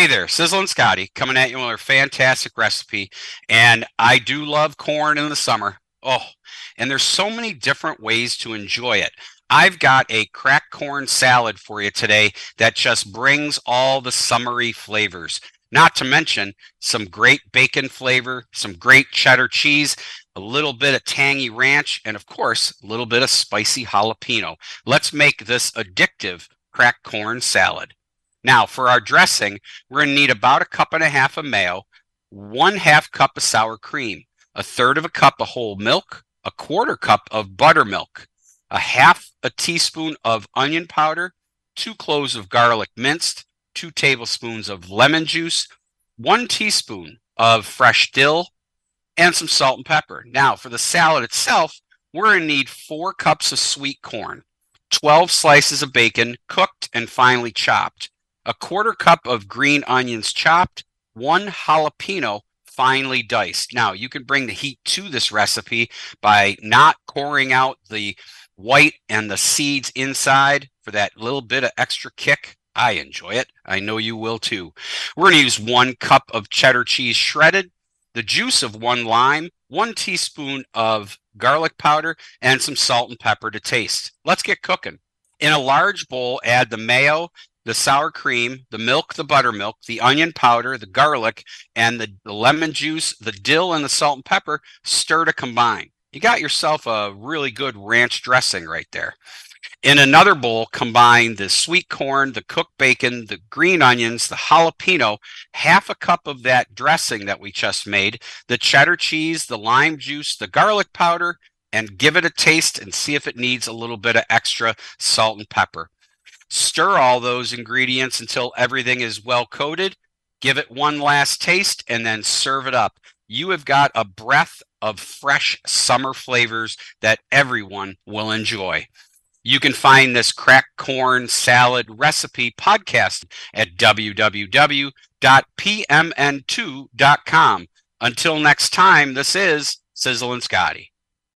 Hey there, Sizzle and Scotty coming at you with a fantastic recipe. And I do love corn in the summer. Oh, and there's so many different ways to enjoy it. I've got a cracked corn salad for you today that just brings all the summery flavors. Not to mention some great bacon flavor, some great cheddar cheese, a little bit of tangy ranch, and of course, a little bit of spicy jalapeno. Let's make this addictive cracked corn salad. Now, for our dressing, we're going to need about a cup and a half of mayo, 1/2 cup of sour cream, 1/3 of a cup of whole milk, 1/4 cup of buttermilk, 1/2 a teaspoon of onion powder, 2 cloves of garlic minced, 2 tablespoons of lemon juice, 1 teaspoon of fresh dill, and some salt and pepper. Now, for the salad itself, we're going to need 4 cups of sweet corn, 12 slices of bacon, cooked and finely chopped, 1/4 cup of green onions chopped, 1 jalapeno finely diced. Now, you can bring the heat to this recipe by not pouring out the white and the seeds inside for that little bit of extra kick. I enjoy it. I know you will too. We're going to use 1 cup of cheddar cheese shredded, the juice of 1 lime, 1 teaspoon of garlic powder, and some salt and pepper to taste. Let's get cooking. In a large bowl, add the mayo, the sour cream, the milk, the buttermilk, the onion powder, the garlic, and the lemon juice, the dill, and the salt and pepper. Stir to combine. You got yourself a really good ranch dressing right there. In another bowl, combine the sweet corn, the cooked bacon, the green onions, the jalapeno, 1/2 cup of that dressing that we just made, the cheddar cheese, the lime juice, the garlic powder, and give it a taste and see if it needs a little bit of extra salt and pepper. Stir all those ingredients until everything is well coated. Give it one last taste and then serve it up. You have got a breath of fresh summer flavors that everyone will enjoy. You can find this cracked corn salad recipe podcast at www.pmn2.com. Until next time, this is Sizzle and Scotty.